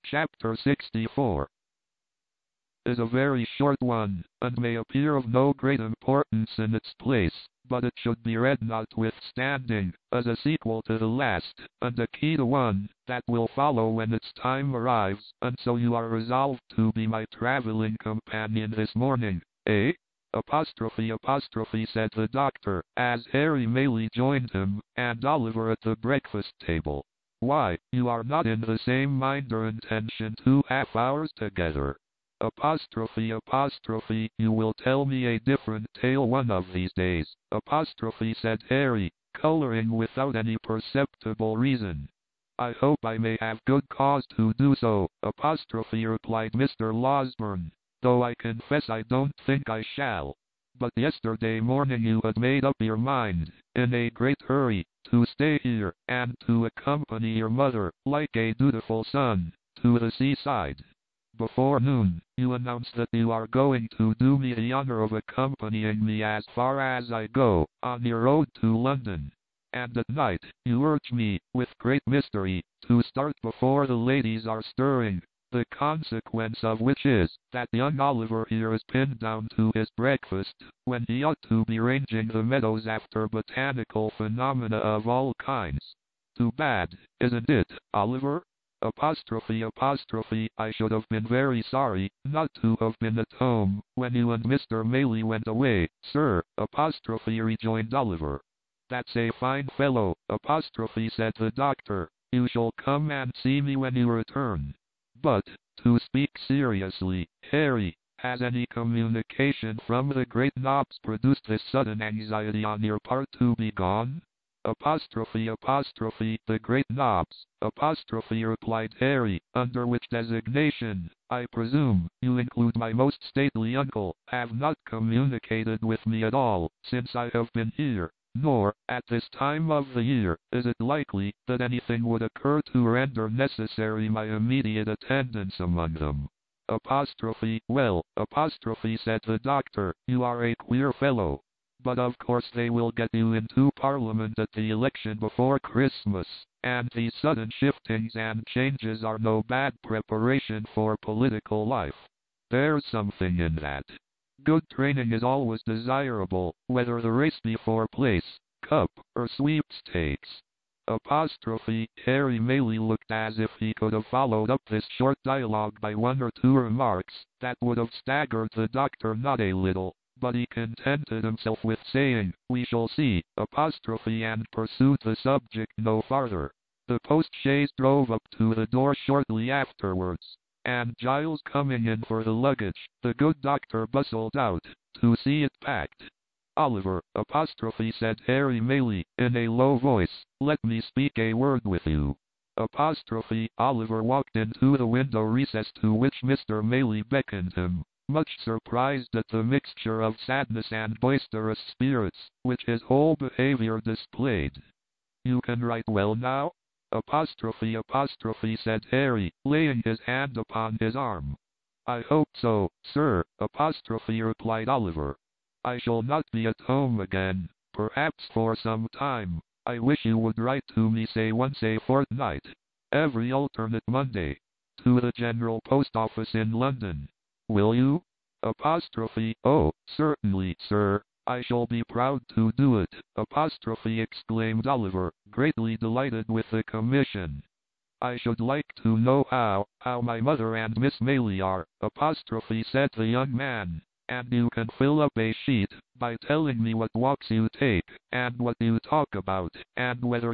Chapter 64 is a very short one, and may appear of no great importance in its place, but it should be read notwithstanding, as a sequel to the last, and a key to one that will follow when its time arrives, and so you are resolved to be my traveling companion this morning, eh? Apostrophe, said the doctor, as Harry Maylie joined him, and Oliver at the breakfast table. Why, you are not in the same mind or intention 2.5 hours together. Apostrophe, you will tell me a different tale one of these days. Apostrophe, said Harry, coloring without any perceptible reason. I hope I may have good cause to do so, apostrophe, replied Mr. Losberne, though I confess I don't think I shall. But yesterday morning you had made up your mind, in a great hurry, to stay here, and to accompany your mother, like a dutiful son, to the seaside. Before noon, you announced that you are going to do me the honor of accompanying me as far as I go, on your road to London. And at night, you urge me, with great mystery, to start before the ladies are stirring, the consequence of which is, that young Oliver here is pinned down to his breakfast, when he ought to be ranging the meadows after botanical phenomena of all kinds. Too bad, isn't it, Oliver? Apostrophe, I should have been very sorry, not to have been at home, when you and Mr. Maylie went away, sir, apostrophe, rejoined Oliver. That's a fine fellow, apostrophe, said the doctor. You shall come and see me when you return. But, to speak seriously, Harry, has any communication from the great Knobs produced this sudden anxiety on your part to be gone? Apostrophe, the great Knobs, apostrophe, replied Harry, under which designation, I presume, you include my most stately uncle, have not communicated with me at all, since I have been here, nor, at this time of the year, is it likely that anything would occur to render necessary my immediate attendance among them. Apostrophe, well, apostrophe, said the doctor, you are a queer fellow. But of course they will get you into Parliament at the election before Christmas, and these sudden shiftings and changes are no bad preparation for political life. There's something in that. Good training is always desirable, whether the race be for place, cup, or sweepstakes. Apostrophe, Harry Maylie looked as if he could have followed up this short dialogue by one or two remarks that would have staggered the doctor not a little. But he contented himself with saying, we shall see, apostrophe, and pursued the subject no farther. The post-chaise drove up to the door shortly afterwards, and Giles coming in for the luggage, the good doctor bustled out, to see it packed. Oliver, apostrophe, said Harry Maylie, in a low voice, let me speak a word with you. Apostrophe, Oliver walked into the window recess to which Mr. Maylie beckoned him, much surprised at the mixture of sadness and boisterous spirits, which his whole behavior displayed. You can write well now? Apostrophe, said Harry, laying his hand upon his arm. I hope so, sir, apostrophe, replied Oliver. I shall not be at home again, perhaps for some time. I wish you would write to me, say once a fortnight, every alternate Monday, to the General Post Office in London. Will you? Apostrophe, oh, certainly, sir, I shall be proud to do it, apostrophe, exclaimed Oliver, greatly delighted with the commission. I should like to know how my mother and Miss Maylie are, apostrophe, said the young man, and you can fill up a sheet, by telling me what walks you take, and what you talk about, and whether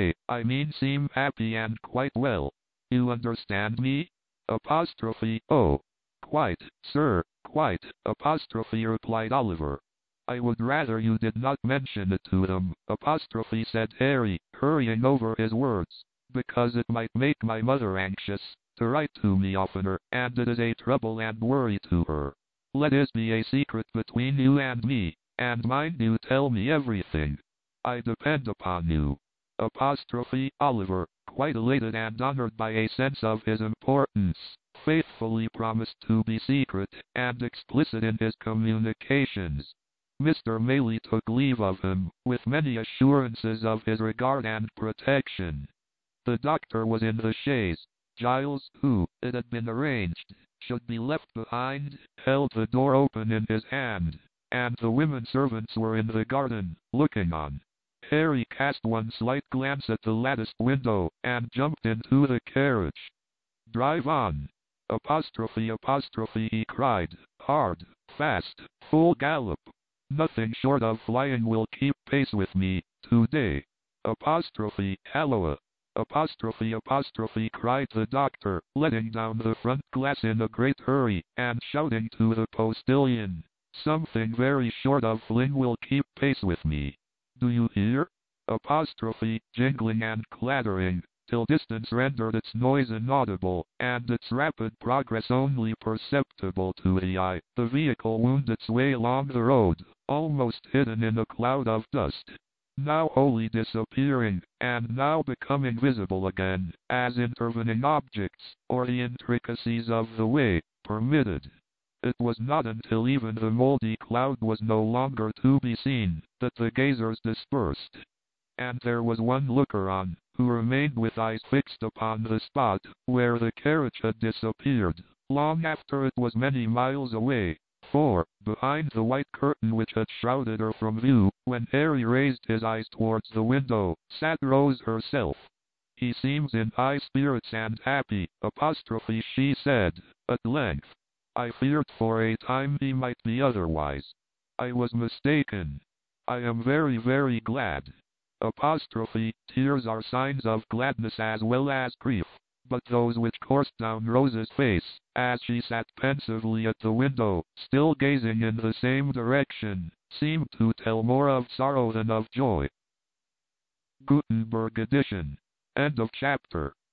seem happy and quite well. You understand me? Apostrophe, oh, quite, sir, quite, apostrophe, replied Oliver. I would rather you did not mention it to them, apostrophe, said Harry, hurrying over his words, because it might make my mother anxious, to write to me oftener, and it is a trouble and worry to her. Let this be a secret between you and me, and mind you tell me everything. I depend upon you. Apostrophe, Oliver, quite elated and honored by a sense of his importance, faithfully promised to be secret and explicit in his communications. Mr. Maylie took leave of him, with many assurances of his regard and protection. The doctor was in the chaise, Giles, who, it had been arranged, should be left behind, held the door open in his hand, and the women servants were in the garden, looking on. Harry cast one slight glance at the latticed window, and jumped into the carriage. "Drive on! Apostrophe, he cried, hard, fast, full gallop. Nothing short of flying will keep pace with me, today. Apostrophe, halloa! Apostrophe, cried the doctor, letting down the front glass in a great hurry, and shouting to the postilion. Something very short of fling will keep pace with me. Do you hear? Apostrophe, jingling and clattering, till distance rendered its noise inaudible, and its rapid progress only perceptible to the eye. The vehicle wound its way along the road, almost hidden in a cloud of dust, now wholly disappearing, and now becoming visible again, as intervening objects, or the intricacies of the way, permitted. It was not until even the moldy cloud was no longer to be seen, that the gazers dispersed. And there was one looker-on, who remained with eyes fixed upon the spot where the carriage had disappeared, long after it was many miles away. For, behind the white curtain which had shrouded her from view, when Harry raised his eyes towards the window, sat Rose herself. "He seems in high spirits and happy, apostrophe," she said, at length. "I feared for a time he might be otherwise. I was mistaken. I am very, very glad." Apostrophe, tears are signs of gladness as well as grief, but those which coursed down Rose's face, as she sat pensively at the window, still gazing in the same direction, seemed to tell more of sorrow than of joy. Gutenberg edition. End of chapter.